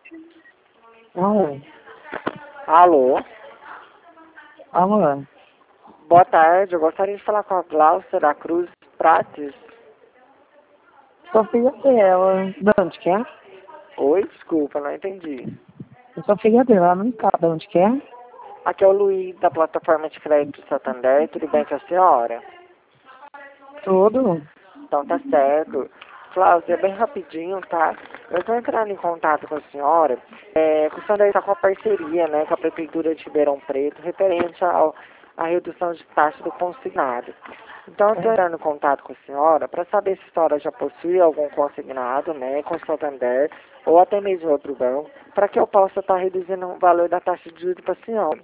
Alô? Alô? Alô? Boa tarde, eu gostaria de falar com a Cláudia da Cruz Prates. Sou filha dela. De onde que é? Oi, desculpa, não entendi. Eu sou filha dela, ela não tá. De onde que é? Aqui é o Luiz da plataforma de crédito Santander, tudo bem com a senhora? Tudo. Então tá certo. Cláudia, é bem rapidinho, tá? Eu estou entrando em contato com a senhora, que o Santander está com a parceria, né, com a Prefeitura de Ribeirão Preto, referente à redução de taxa do consignado. Então, eu estou entrando em contato com a senhora para saber se a senhora já possui algum consignado, né, com o Santander, ou até mesmo outro banco, para que eu possa estar reduzindo o valor da taxa de juros para a senhora.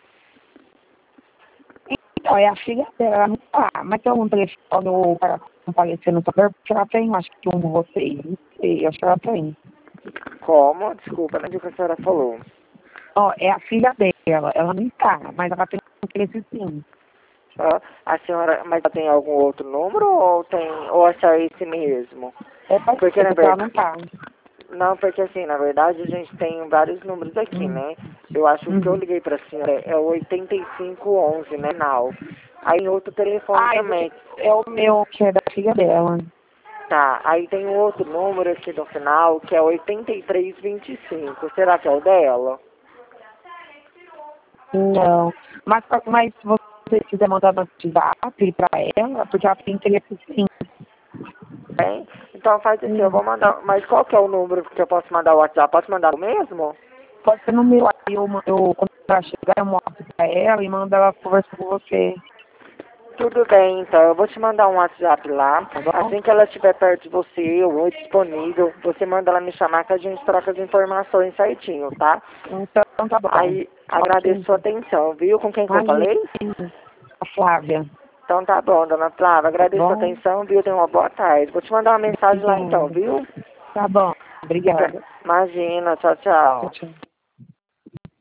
Então, é a filha dela, ela não tá. Mas tem algum telefone para comparecer no setor? Porque ela tem, acho que um de vocês. Não sei, acho que ela tem. Como? Desculpa, não entendi o que a senhora falou. Ó, é a filha dela, ela não tá, mas ela tem um interesse sim. Ah, a senhora, mas ela tem algum outro número ou é só esse mesmo? É pode Porque ser, na porque ela não verdade, tá. não, porque assim, na verdade a gente tem vários números aqui, Hum. né? Eu acho que o que eu Uhum. liguei pra senhora é o 8511, né, Nau? Aí tem outro telefone Ah, também. é o meu, que é da filha dela. Tá, aí tem um outro número aqui no final, que é 8325. Será que é o dela? Não. Mas se você quiser mandar no WhatsApp pra ela, porque ela tem interesse sim. Tem? Então faz assim, eu Hum. vou mandar. Mas qual que é o número que eu posso mandar o WhatsApp? Posso mandar o mesmo? Pode ser no meu aí, quando ela chegar, eu mostro pra ela e mando ela conversar com você, Tudo bem, então. Eu vou te mandar um WhatsApp lá. tá bom? Assim que ela estiver perto de você ou disponível, você manda ela me chamar que a gente troca as informações certinho, tá? Então tá bom. Aí, Ok. agradeço sua atenção, viu? Com quem que eu falei? Imagina, a Flávia, Então tá bom, dona Flávia. tá Agradeço sua bom? atenção, viu? Tenha uma boa tarde. Vou te mandar uma mensagem lá então, Obrigada. viu? Tá bom, obrigada. Imagina, tchau, Tchau, tchau. tchau.